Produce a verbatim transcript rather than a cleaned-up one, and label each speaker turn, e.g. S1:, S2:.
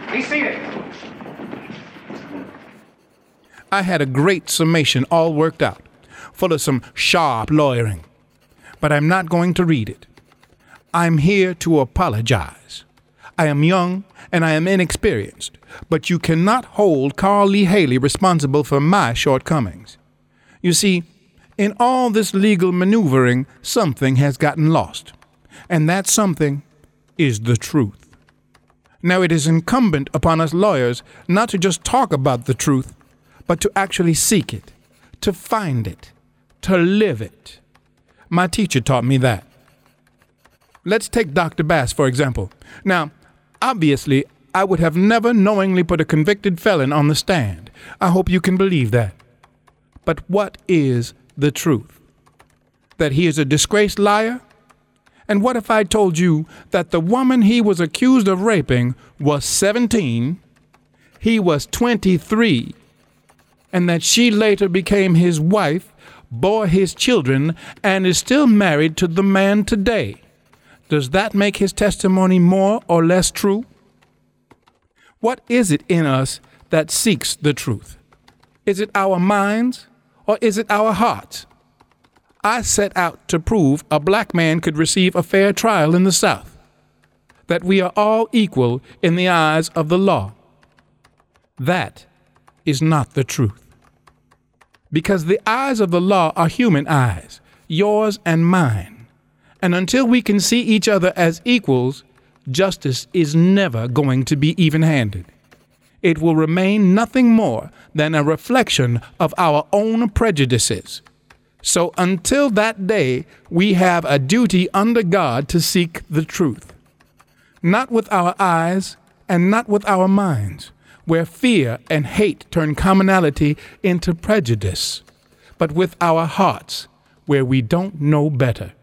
S1: Be seated.
S2: I had a great summation all worked out, full of some sharp lawyering, but I'm not going to read it. I'm here to apologize. I am young and I am inexperienced, but you cannot hold Carl Lee Haley responsible for my shortcomings. You see, in all this legal maneuvering, something has gotten lost, and that something is the truth. Now, it is incumbent upon us lawyers not to just talk about the truth, but to actually seek it, to find it, to live it. My teacher taught me that. Let's take Doctor Bass, for example. Now, obviously, I would have never knowingly put a convicted felon on the stand. I hope you can believe that. But what is the truth? That he is a disgraced liar? And what if I told you that the woman he was accused of raping was seventeen, he was twenty-three, and that she later became his wife, bore his children, and is still married to the man today? Does that make his testimony more or less true? What is it in us that seeks the truth? Is it our minds or is it our hearts? I set out to prove a black man could receive a fair trial in the South, that we are all equal in the eyes of the law. That is not the truth. Because the eyes of the law are human eyes, yours and mine. And until we can see each other as equals, justice is never going to be even-handed. It will remain nothing more than a reflection of our own prejudices. So until that day, we have a duty under God to seek the truth. Not with our eyes and not with our minds, where fear and hate turn commonality into prejudice, but with our hearts, where we don't know better.